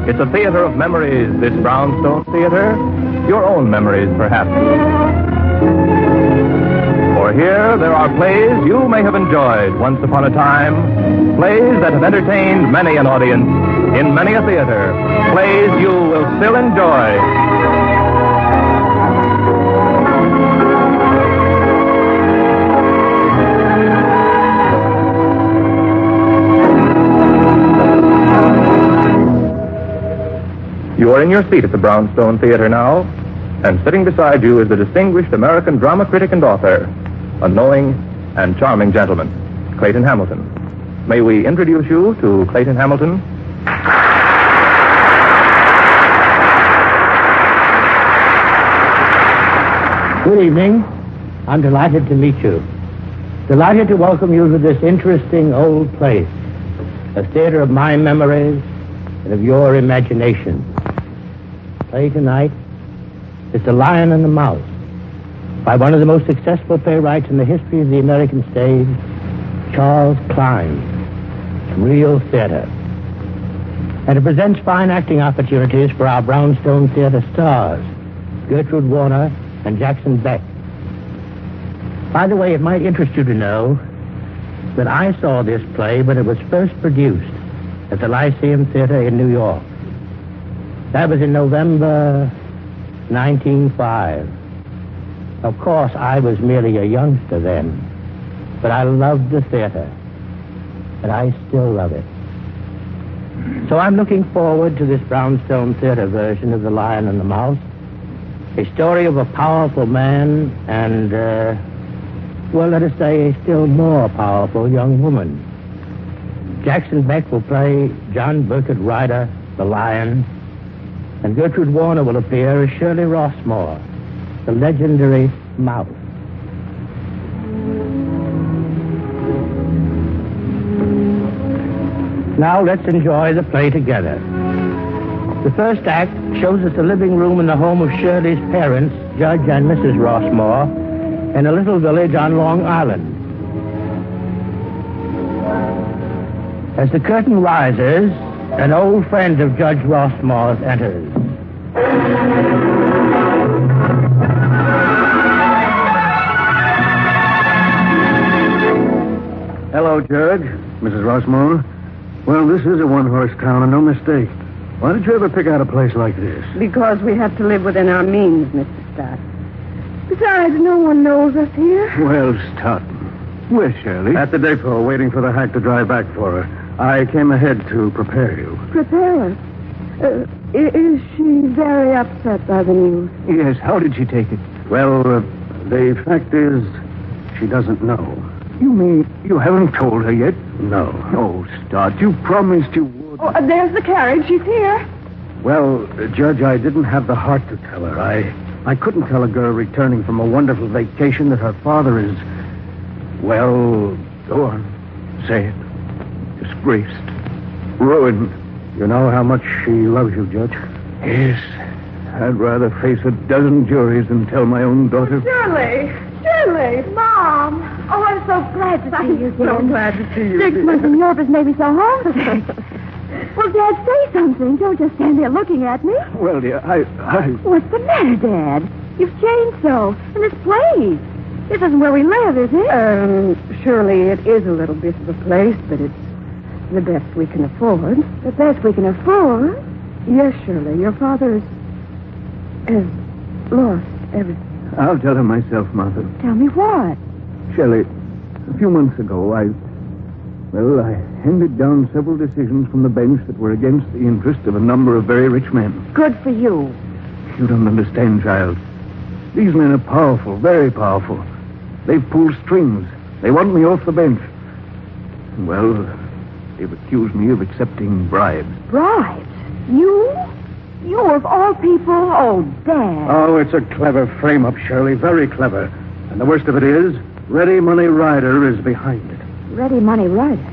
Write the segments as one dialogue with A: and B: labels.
A: It's a theater of memories, this Brownstone Theater. Your own memories, perhaps. For here, there are plays you may have enjoyed once upon a time. Plays that have entertained many an audience in many a theater. Plays you will still enjoy. You are in your seat at the Brownstone Theater now, and sitting beside you is the distinguished American drama critic and author, a knowing and charming gentleman, Clayton Hamilton. May we introduce you to Clayton Hamilton?
B: Good evening. I'm delighted to meet you. Delighted to welcome you to this interesting old place, a theater of my memories and of your imagination. Play tonight is The Lion and the Mouse, by one of the most successful playwrights in the history of the American stage, Charles Klein. Real theater. And it presents fine acting opportunities for our Brownstone Theater stars, Gertrude Warner and Jackson Beck. By the way, it might interest you to know that I saw this play when it was first produced at the Lyceum Theater in New York. That was in November 1905. Of course, I was merely a youngster then, but I loved the theater, and I still love it. So I'm looking forward to this Brownstone Theater version of The Lion and the Mouse, a story of a powerful man and, well, let us say, a still more powerful young woman. Jackson Beck will play John Burkett Ryder, the Lion, and Gertrude Warner will appear as Shirley Rossmore, the legendary Mouse. Now let's enjoy the play together. The first act shows us the living room in the home of Shirley's parents, Judge and Mrs. Rossmore, in a little village on Long Island. As the curtain rises, an old friend of Judge Rossmore's enters.
C: Hello, Judge. Mrs. Rossmore. Well, this is a one-horse town, and no mistake. Why did you ever pick out a place like this?
D: Because we have to live within our means, Mr. Stott. Besides, no one knows us here.
C: Well, Stoughton. Where's Shirley? At the depot, waiting for the hack to drive back for her. I came ahead to prepare you.
D: Prepare us? Is she very upset by the news?
C: Yes, how did she take it? Well, the fact is, she doesn't know. You mean you haven't told her yet? No. Oh, Stott, you promised you would.
D: Oh, there's the carriage. She's here.
C: Well, Judge, I didn't have the heart to tell her. I couldn't tell a girl returning from a wonderful vacation that her father is... Well, go on. Say it. Disgraced. Ruined. You know how much she loves you, Judge? Yes. I'd rather face a dozen juries than tell my own daughter...
D: Shirley! Mom! Oh, I'm so glad to see you again.
C: So glad to see you.
D: 6 months of nervous made me so homesick. Well, Dad, say something. Don't just stand there looking at me.
C: Well, dear, I...
D: What's the matter, Dad? You've changed so. And this place. This isn't where we live, is it? Surely it is a little bit of a place, but it's the best we can afford. The best we can afford? Yes, Shirley. Your father has lost everything.
C: I'll tell her myself, Martha.
D: Tell me what?
C: Shirley, a few months ago, I handed down several decisions from the bench that were against the interest of a number of very rich men.
D: Good for you.
C: You don't understand, child. These men are powerful, very powerful. They've pulled strings. They want me off the bench. Well, they've accused me of accepting bribes.
D: Bribes? You? You of all people? Oh, Dad.
C: Oh, it's a clever frame-up, Shirley. Very clever. And the worst of it is, Ready Money Ryder is behind it.
D: Ready Money Ryder?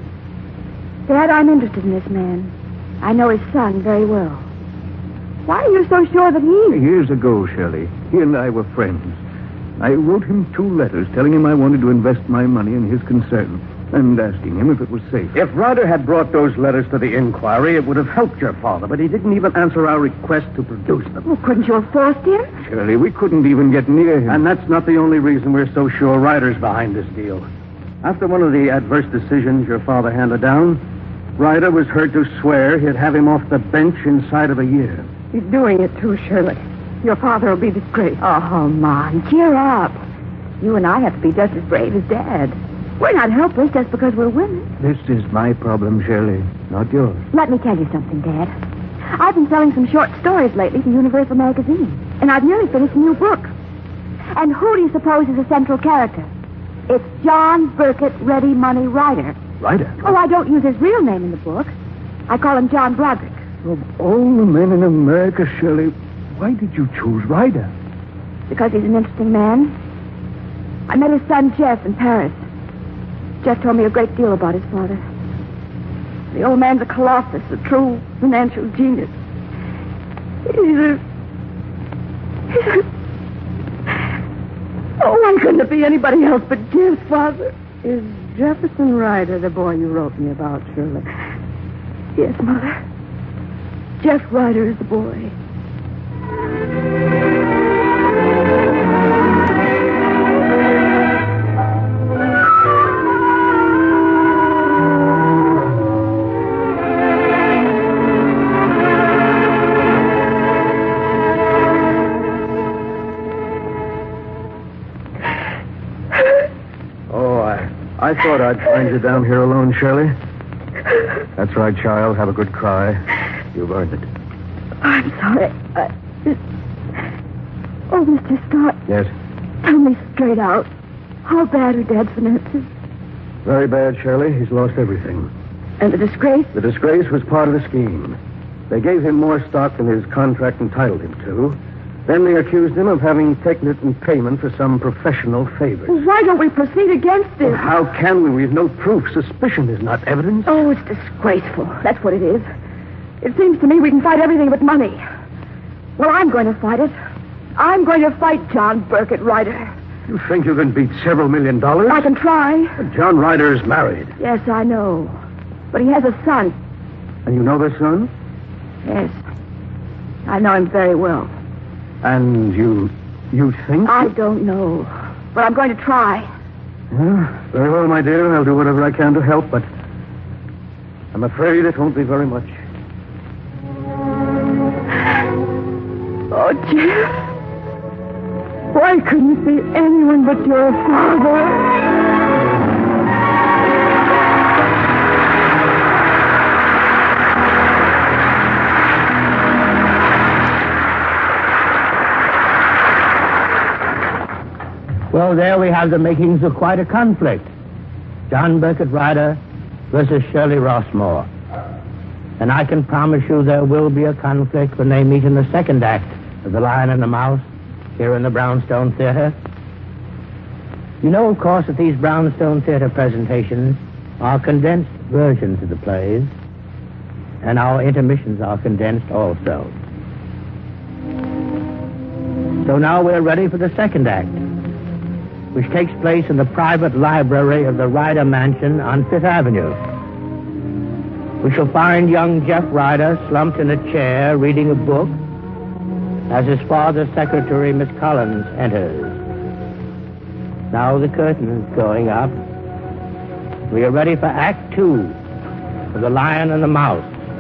D: Dad, I'm interested in this man. I know his son very well. Why are you so sure that he...
C: Years ago, Shirley, he and I were friends. I wrote him 2 letters telling him I wanted to invest my money in his concern. and asking him if it was safe. If Ryder had brought those letters to the inquiry, it would have helped your father, but he didn't even answer our request to produce them.
D: Well, couldn't you have forced him?
C: Shirley, we couldn't even get near him. And that's not the only reason we're so sure Ryder's behind this deal. After one of the adverse decisions your father handed down, Ryder was heard to swear he'd have him off the bench inside of a year.
D: He's doing it too, Shirley. Your father will be disgraced. Oh, Mom, cheer up. You and I have to be just as brave as Dad. We're not helpless just because we're women.
C: This is my problem, Shirley, not yours.
D: Let me tell you something, Dad. I've been selling some short stories lately for Universal Magazine, and I've nearly finished a new book. And who do you suppose is the central character? It's John Burkett Ready Money Ryder.
C: Ryder?
D: Oh, I don't use his real name in the book. I call him John Broderick.
C: Of all the men in America, Shirley, why did you choose Ryder?
D: Because he's an interesting man. I met his son, Jeff, in Paris. Jeff told me a great deal about his father. The old man's a colossus, a true financial genius. Oh, why couldn't it be anybody else but Jeff's father? Is Jefferson Ryder the boy you wrote me about, Shirley? Yes, Mother. Jeff Ryder is the boy.
C: I thought I'd find you down here alone, Shirley. That's right, child. Have a good cry. You've earned it.
D: I'm sorry. Oh, Mr. Scott.
C: Yes?
D: Tell me straight out. How bad are Dad's finances?
C: Very bad, Shirley. He's lost everything.
D: And the disgrace?
C: The disgrace was part of the scheme. They gave him more stock than his contract entitled him to. Then they accused him of having taken it in payment for some professional favors.
D: Well, why don't we proceed against him?
C: Well, how can we? We've no proof. Suspicion is not evidence.
D: Oh, it's disgraceful. That's what it is. It seems to me we can fight everything but money. Well, I'm going to fight it. I'm going to fight John Burkett Ryder.
C: You think you can beat several $1 million?
D: I can try.
C: But John Ryder is married.
D: Yes, I know. But he has a son.
C: And you know the son?
D: Yes. I know him very well.
C: And you think?
D: I don't know. But I'm going to try.
C: Yeah, very well, my dear. I'll do whatever I can to help, but I'm afraid it won't be very much.
D: Oh, Jeff. Why couldn't it be anyone but your father?
B: Well, there we have the makings of quite a conflict. John Burkett Ryder versus Shirley Rossmore. And I can promise you there will be a conflict when they meet in the second act of The Lion and the Mouse here in the Brownstone Theater. You know, of course, that these Brownstone Theater presentations are condensed versions of the plays, and our intermissions are condensed also. So now we're ready for the second act, which takes place in the private library of the Ryder Mansion on Fifth Avenue. We shall find young Jeff Ryder slumped in a chair reading a book as his father's secretary, Miss Collins, enters. Now the curtain is going up. We are ready for Act 2 of The Lion and the Mouse.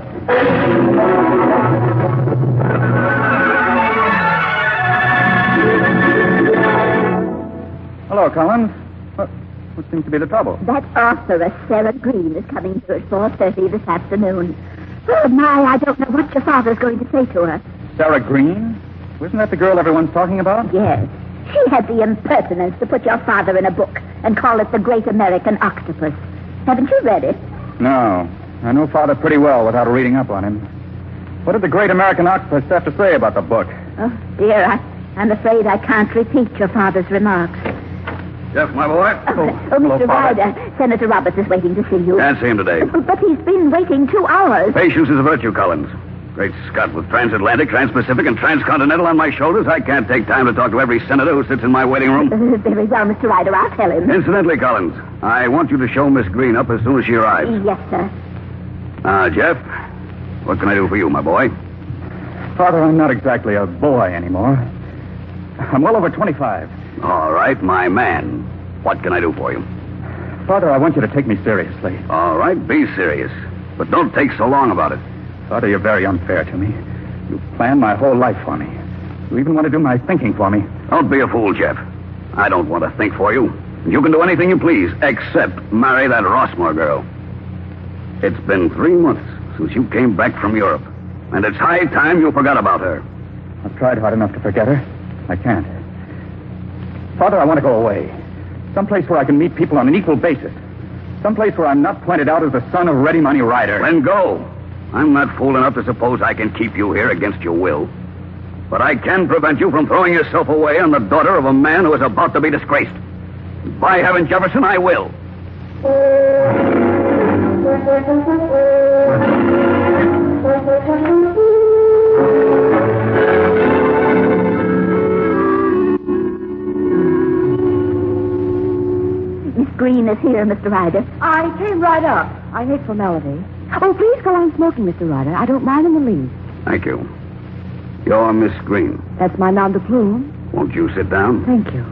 A: Hello, Collins. What seems to be the trouble?
E: That authoress, Sarah Green, is coming here at 4:30 this afternoon. Oh, my, I don't know what your father's going to say to her.
A: Sarah Green? Wasn't that the girl everyone's talking about?
E: Yes. She had the impertinence to put your father in a book and call it The Great American Octopus. Haven't you read it?
A: No. I know Father pretty well without reading up on him. What did the Great American Octopus have to say about the book?
E: Oh, dear, I'm afraid I can't repeat your father's remarks.
C: Jeff, my boy.
E: Oh,
A: hello,
E: Mr.
A: Father.
E: Ryder, Senator Roberts is waiting to see you.
C: Can't see him today.
E: But he's been waiting 2 hours.
C: Patience is a virtue, Collins.
F: Great Scott, with transatlantic, transpacific, and transcontinental on my shoulders, I can't take time to talk to every senator who sits in my waiting room.
E: Very well, Mr. Ryder. I'll tell him.
F: Incidentally, Collins, I want you to show Miss Green up as soon as she arrives.
E: Yes, sir.
F: Jeff, what can I do for you, my boy?
A: Father, I'm not exactly a boy anymore. I'm well over 25.
F: All right, my man. What can I do for you?
A: Father, I want you to take me seriously.
F: All right, be serious. But don't take so long about it.
A: Father, you're very unfair to me. You planned my whole life for me. You even want to do my thinking for me.
F: Don't be a fool, Jeff. I don't want to think for you. You can do anything you please, except marry that Rossmore girl. It's been 3 months since you came back from Europe, and it's high time you forgot about her.
A: I've tried hard enough to forget her. I can't. Father, I want to go away. Someplace where I can meet people on an equal basis. Someplace where I'm not pointed out as the son of Ready Money Ryder.
F: Then go. I'm not fool enough to suppose I can keep you here against your will. But I can prevent you from throwing yourself away on the daughter of a man who is about to be disgraced. By heaven, Jefferson, I will.
E: Miss Green is here, Mr. Ryder.
D: I came right up. I hate formality. Oh, please go on smoking, Mr. Ryder. I don't mind in the least.
F: Thank you. You're Miss Green.
D: That's my nom de plume.
F: Won't you sit down?
D: Thank you.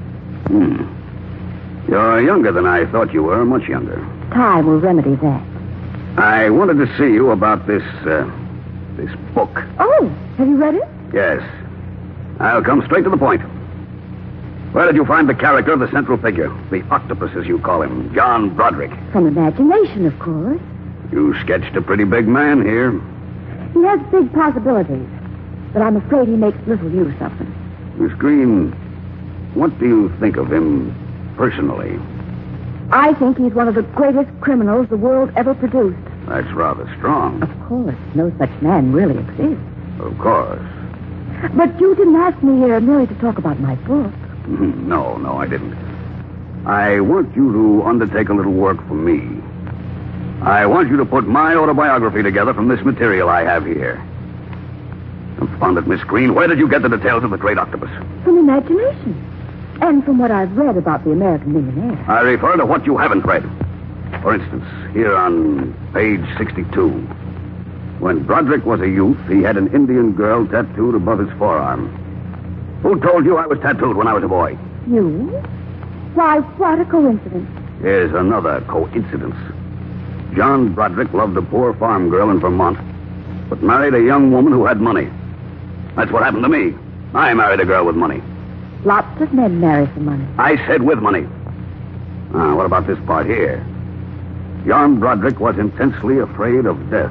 F: You're younger than I thought you were, much younger.
D: Time will remedy that.
F: I wanted to see you about this book.
D: Oh, have you read it?
F: Yes. I'll come straight to the point. Where did you find the character of the central figure? The octopus, as you call him, John Broderick.
D: From imagination, of course.
F: You sketched a pretty big man here.
D: He has big possibilities, but I'm afraid he makes little use of them.
F: Miss Green, what do you think of him personally?
D: I think he's one of the greatest criminals the world ever produced.
F: That's rather strong.
D: Of course, no such man really exists.
F: Of course.
D: But you didn't ask me here merely to talk about my book.
F: No, I didn't. I want you to undertake a little work for me. I want you to put my autobiography together from this material I have here. Confound it, Miss Green. Where did you get the details of the great octopus?
D: From imagination. And from what I've read about the American millionaire.
F: I refer to what you haven't read. For instance, here on page 62. When Broderick was a youth, he had an Indian girl tattooed above his forearm. Who told you I was tattooed when I was a boy?
D: You? Why, what a coincidence.
F: Here's another coincidence. John Broderick loved a poor farm girl in Vermont, but married a young woman who had money. That's what happened to me. I married a girl with money.
D: Lots of men marry for money.
F: I said with money. What about this part here? John Broderick was intensely afraid of death.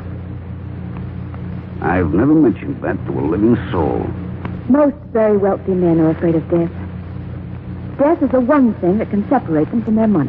F: I've never mentioned that to a living soul.
D: Most very wealthy men are afraid of death. Death is the one thing that can separate them from their money.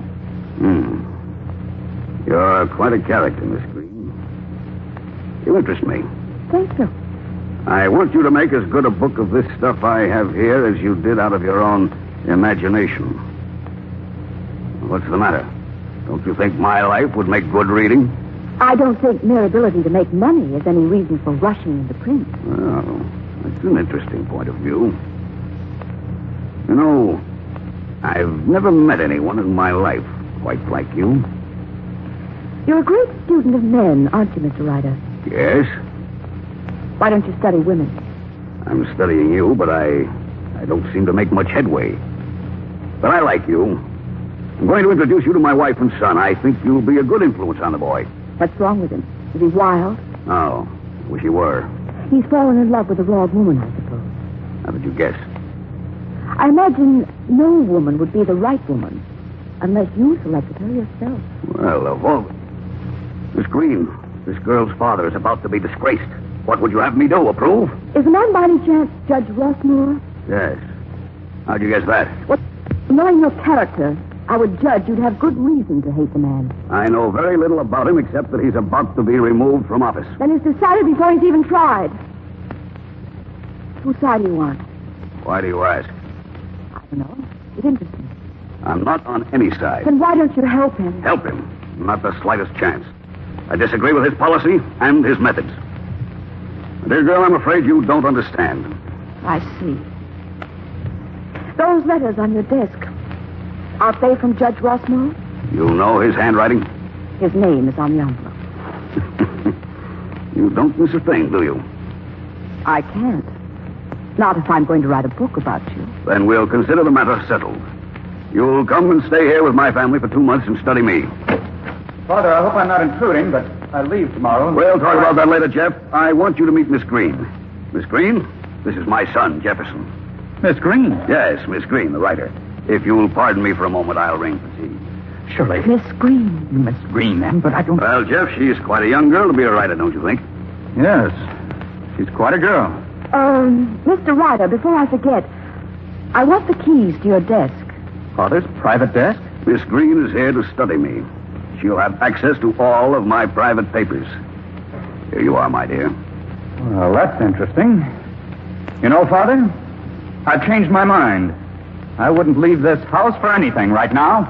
F: You're quite a character, Miss Green. You interest me.
D: Thank you.
F: I want you to make as good a book of this stuff I have here as you did out of your own imagination. What's the matter? Don't you think my life would make good reading?
D: I don't think mere ability to make money is any reason for rushing into print.
F: Well, that's an interesting point of view. You know, I've never met anyone in my life quite like you.
D: You're a great student of men, aren't you, Mr. Ryder?
F: Yes?
D: Why don't you study women?
F: I'm studying you, but I don't seem to make much headway. But I like you. I'm going to introduce you to my wife and son. I think you'll be a good influence on the boy.
D: What's wrong with him? Is he wild?
F: Oh, wish he were.
D: He's fallen in love with a raw woman, I suppose.
F: How did you guess?
D: I imagine no woman would be the right woman unless you selected her yourself.
F: Well, of all... Miss Green, this girl's father is about to be disgraced. What would you have me do, approve?
D: Is the man by any chance Judge Rossmore?
F: Yes. How'd you guess that?
D: Well, knowing your character, I would judge you'd have good reason to hate the man.
F: I know very little about him except that he's about to be removed from office.
D: Then he's decided before he's even tried. Whose side do you want?
F: Why do you ask?
D: I don't know. It interests me.
F: I'm not on any side.
D: Then why don't you help him?
F: Help him? Not the slightest chance. I disagree with his policy and his methods. Dear girl, I'm afraid you don't understand.
D: I see. Those letters on your desk, are they from Judge Rossmore?
F: You know his handwriting?
D: His name is on the envelope.
F: You don't miss a thing, do you?
D: I can't. Not if I'm going to write a book about you.
F: Then we'll consider the matter settled. You'll come and stay here with my family for 2 months and study me.
A: Father, I hope I'm not intruding, but I leave tomorrow.
F: We'll talk about that later, Jeff. I want you to meet Miss Green. Miss Green, this is my son, Jefferson.
A: Miss Green?
F: Yes, Miss Green, the writer. If you'll pardon me for a moment, I'll ring for tea.
A: Surely.
D: Miss Green.
A: Miss Green, then, but I don't...
F: Well, Jeff, she's quite a young girl to be a writer, don't you think?
A: Yes. She's quite a girl.
D: Mr. Ryder, before I forget, I want the keys to your desk.
A: Father's private desk?
F: Miss Green is here to study me. She'll have access to all of my private papers. Here you are, my dear.
A: Well, that's interesting. You know, Father, I've changed my mind. I wouldn't leave this house for anything right now.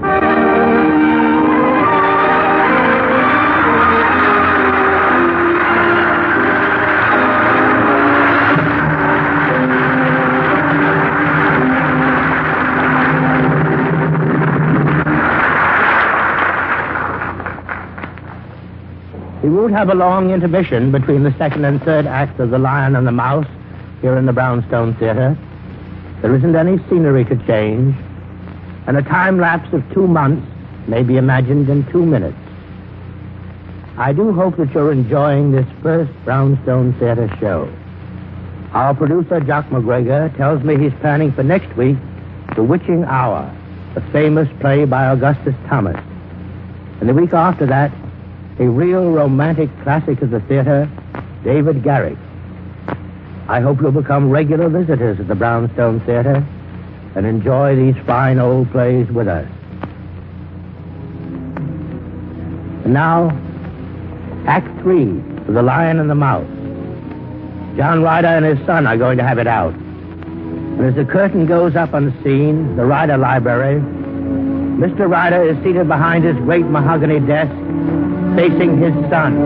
B: We won't have a long intermission between the second and third acts of The Lion and the Mouse here in the Brownstone Theater. There isn't any scenery to change, and a time lapse of 2 months may be imagined in 2 minutes. I do hope that you're enjoying this first Brownstone Theater show. Our producer, Jock McGregor, tells me he's planning for next week The Witching Hour, a famous play by Augustus Thomas. And the week after that, a real romantic classic of the theater, David Garrick. I hope you'll become regular visitors at the Brownstone Theater and enjoy these fine old plays with us. And now, Act 3 of The Lion and the Mouse. John Ryder and his son are going to have it out. And as the curtain goes up on the scene, the Ryder Library, Mr. Ryder is seated behind his great mahogany desk, facing his son.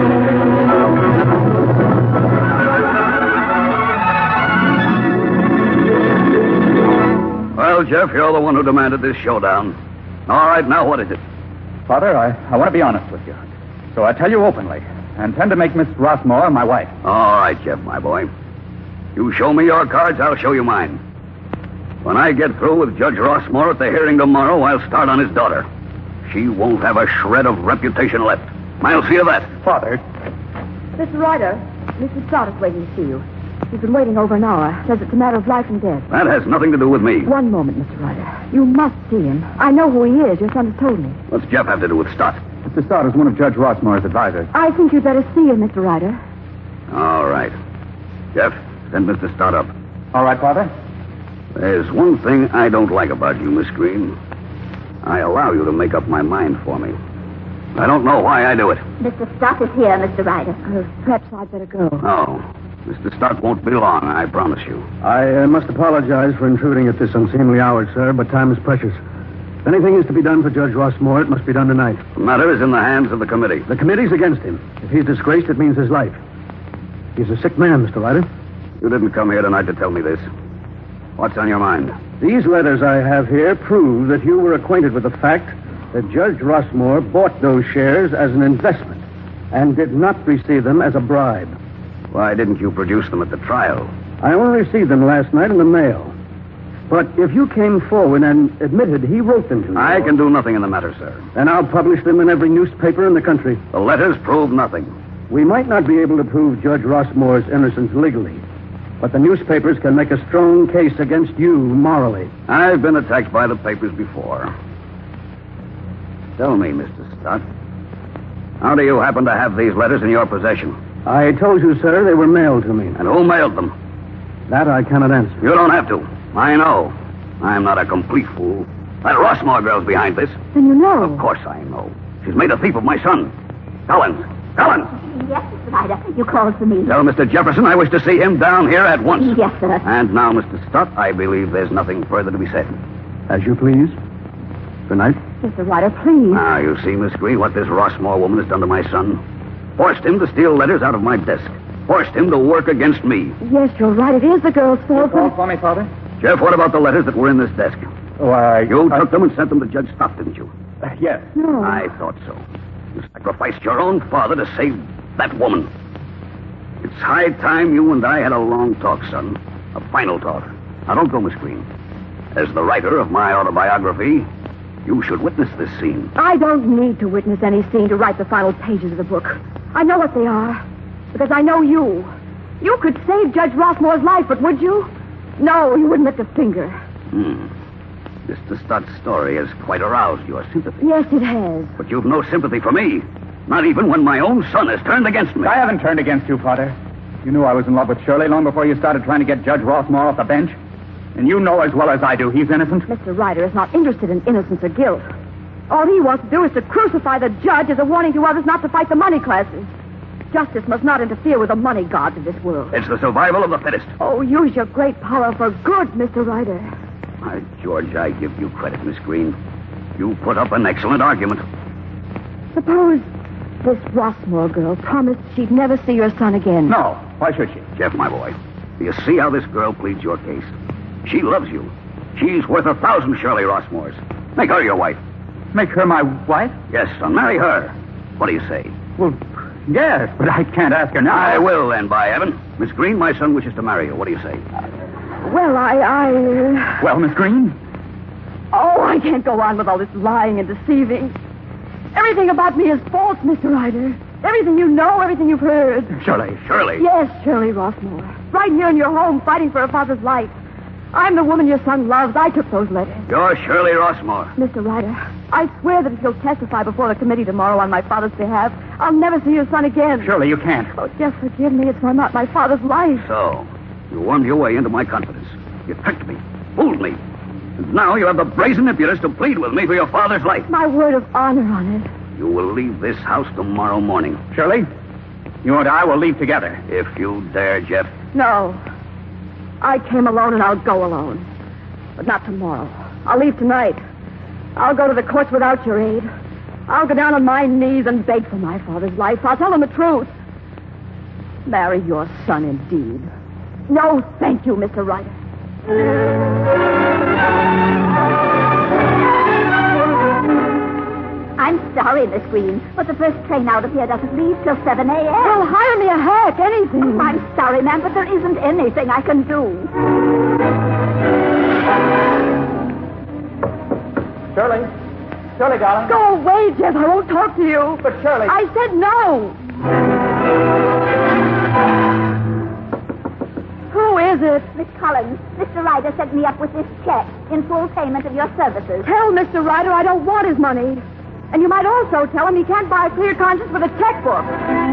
F: Well, Jeff, you're the one who demanded this showdown. All right, now what is it?
A: Father, I want to be honest with you. So I tell you openly. I intend to make Miss Rossmore my wife.
F: All right, Jeff, my boy. You show me your cards, I'll show you mine. When I get through with Judge Rossmore at the hearing tomorrow, I'll start on his daughter. She won't have a shred of reputation left. I'll see you that.
A: Father.
D: Mr. Ryder, Mr. Stott is waiting to see you. He's been waiting over an hour. Says it's a matter of life and death.
F: That has nothing to do with me.
D: One moment, Mr. Ryder. You must see him. I know who he is. Your son has told me.
F: What's Jeff have to do with Stott?
A: Mr. Stott is one of Judge Rossmore's advisors.
D: I think you'd better see him, Mr. Ryder.
F: All right. Jeff, send Mr. Stott up.
A: All right, Father.
F: There's one thing I don't like about you, Miss Green. I allow you to make up my mind for me. I don't know why I do it.
E: Mr. Stott is here, Mr. Ryder.
D: Perhaps I'd better go.
F: No. Mr. Stott won't be long, I promise you.
C: I must apologize for intruding at this unseemly hour, sir, but time is precious. If anything is to be done for Judge Rossmore, it must be done tonight.
F: The matter is in the hands of the committee.
C: The committee's against him. If he's disgraced, it means his life. He's a sick man, Mr. Ryder.
F: You didn't come here tonight to tell me this. What's on your mind?
C: These letters I have here prove that you were acquainted with the fact that Judge Rossmore bought those shares as an investment and did not receive them as a bribe.
F: Why didn't you produce them at the trial?
C: I only received them last night in the mail. But if you came forward and admitted he wrote them to you...
F: I can do nothing in the matter, sir.
C: Then I'll publish them in every newspaper in the country.
F: The letters prove nothing.
C: We might not be able to prove Judge Rossmore's innocence legally, but the newspapers can make a strong case against you morally.
F: I've been attacked by the papers before. Tell me, Mr. Stott, how do you happen to have these letters in your possession?
C: I told you, sir, they were mailed to me.
F: And who mailed them?
C: That I cannot answer.
F: You don't have to. I know. I'm not a complete fool. That Rossmore girl's behind this.
D: Then you know.
F: Of course I know. She's made a thief of my son. Collins! Collins!
E: Yes, Mr. Ryder. You called for me.
F: Tell Mr. Jefferson I wish to see him down here at once.
E: Yes, sir.
F: And now, Mr. Stott, I believe there's nothing further to be said.
C: As you please. Good night.
D: Mr. Ryder, please.
F: Now, you see, Miss Green, what this Rossmore woman has done to my son. Forced him to steal letters out of my desk. forced him to work against me.
D: Yes, you're right. It is the girl's fault.
A: Call for me, Father?
F: Jeff, what about the letters that were in this desk?
A: Why,
F: You took them and sent them to Judge Stott, didn't you?
A: Yes.
D: No.
F: I thought so. You sacrificed your own father to save that woman. It's high time you and I had a long talk, son. A final talk. Now, don't go, Miss Green. As the writer of my autobiography, you should witness this scene.
D: I don't need to witness any scene to write the final pages of the book. I know what they are. Because I know you. You could save Judge Rossmore's life, but would you? No, you wouldn't lift a finger.
F: Mr. Stott's story has quite aroused your sympathy.
D: Yes, it has.
F: But you've no sympathy for me. Not even when my own son has turned against me.
A: I haven't turned against you, Father. You knew I was in love with Shirley long before you started trying to get Judge Rossmore off the bench. And you know as well as I do he's innocent.
D: Mr. Ryder is not interested in innocence or guilt. All he wants to do is to crucify the judge as a warning to others not to fight the money classes. Justice must not interfere with the money gods of this world.
F: It's the survival of the fittest.
D: Oh, use your great power for good, Mr. Ryder.
F: My George, I give you credit, Miss Green. You put up an excellent argument.
D: Suppose this Rossmore girl promised she'd never see your son again.
A: No. Why should she?
F: Jeff, my boy, do you see how this girl pleads your case? She loves you. She's worth 1,000 Shirley Rossmores. Make her your wife.
A: Make her my wife?
F: Yes, son, marry her. What do you say?
A: Well, yes, but I can't ask her now.
F: I will, then, by heaven. Miss Green, my son wishes to marry you. What do you say?
D: Well,
A: Well, Miss Green?
D: Oh, I can't go on with all this lying and deceiving. Everything about me is false, Mr. Ryder. Everything you know, everything you've heard.
A: Shirley.
F: Shirley.
D: Yes, Shirley Rossmore. Right here in your home, fighting for her father's life. I'm the woman your son loves. I took those letters.
F: You're Shirley Rossmore.
D: Mr. Ryder, I swear that if you'll testify before the committee tomorrow on my father's behalf, I'll never see your son again.
A: Shirley, you can't.
D: Oh, just forgive me. It's not my father's life.
F: So, you wormed your way into my confidence. You tricked me, fooled me. And now you have the brazen impudence to plead with me for your father's life.
D: My word of honor on it.
F: You will leave this house tomorrow morning.
A: Shirley, you and I will leave together.
F: If you dare, Jeff.
D: No. I came alone and I'll go alone. But not tomorrow. I'll leave tonight. I'll go to the courts without your aid. I'll go down on my knees and beg for my father's life. I'll tell him the truth. Marry your son, indeed. No, thank you, Mr. Ryder.
E: I'm sorry, Miss Green, but the first train out of here doesn't leave till 7 a.m.
D: Well, hire me a hack, anything.
E: I'm sorry, ma'am, but there isn't anything I can do.
A: Shirley. Shirley, darling.
D: Go away, Jeff. I won't talk to you.
A: But Shirley.
D: I said no. Who is it?
E: Miss Collins, Mr. Ryder sent me up with this check in full payment of your services.
D: Tell Mr. Ryder I don't want his money. And you might also tell him he can't buy a clear conscience with a checkbook.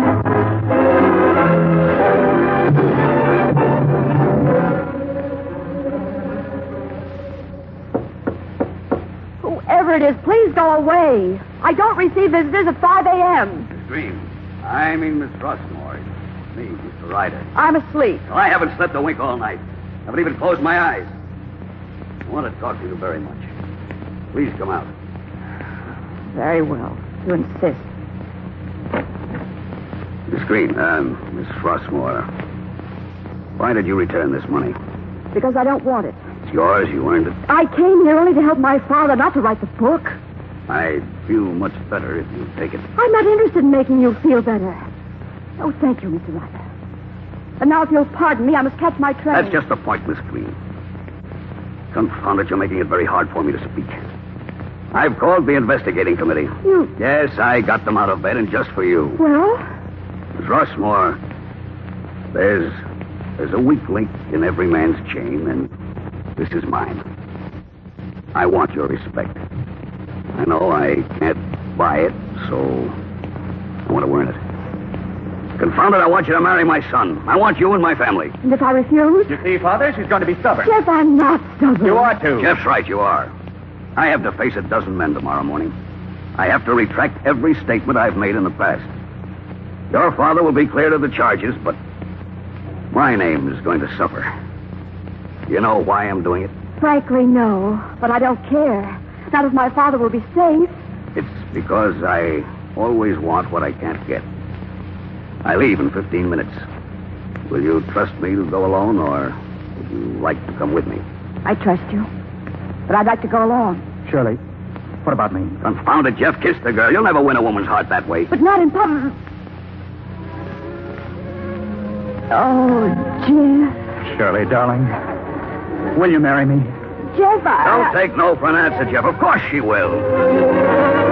D: Whoever it is, please go away. I don't receive visitors at 5 a.m.
F: Miss Green. I mean, Miss Rossmore. It's me, Mr. Ryder.
D: I'm asleep.
F: Well, I haven't slept a wink all night. Haven't even closed my eyes. I want to talk to you very much. Please come out.
D: Very well. You insist.
F: Miss Green, Miss Rossmore, why did you return this money?
D: Because I don't want it.
F: It's yours. You earned it.
D: I came here only to help my father, not to write the book.
F: I'd feel much better if you take it.
D: I'm not interested in making you feel better. Oh, thank you, Mr. Ryder. And now, if you'll pardon me, I must catch my train.
F: That's just the point, Miss Green. Confound it, you're making it very hard for me to speak. I've called the investigating committee.
D: You...
F: Yes, I got them out of bed, and just for you.
D: Well?
F: Miss Rossmore, there's a weak link in every man's chain, and this is mine. I want your respect. I know I can't buy it, so I want to earn it. Confound it, I want you to marry my son. I want you and my family.
D: And if I refuse?
A: You see, Father, she's going to be stubborn.
D: Jeff, I'm not stubborn.
A: You are, too.
F: Jeff's right, you are. I have to face 12 men tomorrow morning. I have to retract every statement I've made in the past. Your father will be cleared of the charges, but my name is going to suffer. You know why I'm doing it?
D: Frankly, no. But I don't care. Not if my father will be safe.
F: It's because I always want what I can't get. I leave in 15 minutes. Will you trust me to go alone, or would you like to come with me?
D: I trust you. But I'd like to go along.
C: Shirley, what about me?
F: Confound it, Jeff. Kiss the girl. You'll never win a woman's heart that way.
D: But not in public. Oh, Jeff.
C: Shirley, darling, will you marry me?
D: Jeff,
F: Don't take no for an answer, Jeff. Of course she will.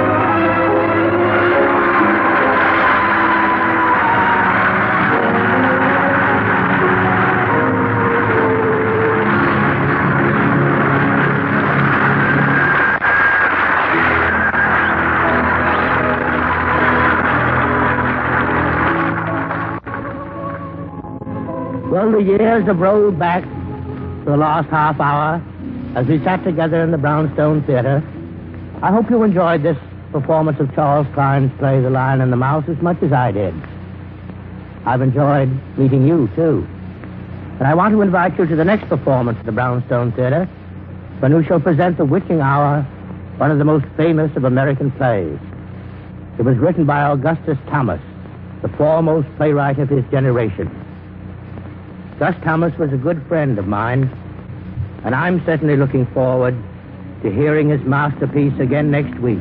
B: Well, the years have rolled back to the last half hour as we sat together in the Brownstone Theater. I hope you enjoyed this performance of Charles Klein's play The Lion and the Mouse as much as I did. I've enjoyed meeting you, too. And I want to invite you to the next performance at the Brownstone Theater, when we shall present The Witching Hour, one of the most famous of American plays. It was written by Augustus Thomas, the foremost playwright of his generation. Gus Thomas was a good friend of mine, and I'm certainly looking forward to hearing his masterpiece again next week.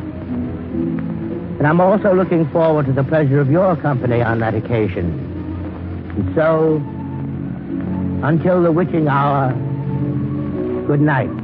B: And I'm also looking forward to the pleasure of your company on that occasion. And so, until the witching hour, good night.